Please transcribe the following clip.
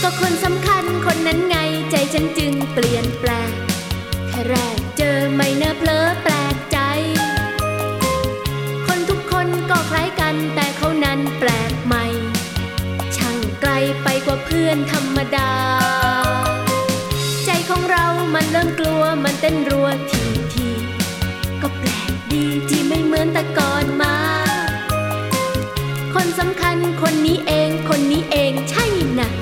ก็คนสำคัญคนนั้นไงใจฉันจึงเปลี่ยนแปลงแค่แรกเจอไม่น่าเพลอแปลกใจคนทุกคนก็คล้ายกันแต่เขานั้นแปลกใหม่ช่างไกลไปกว่าเพื่อนธรรมดาใจของเรามันเริ่มกลัวมันเต้นรัวทีก็แปลกดีที่ไม่เหมือนแต่ก่อนมาคนสำคัญคนนี้เองใช่น่ะ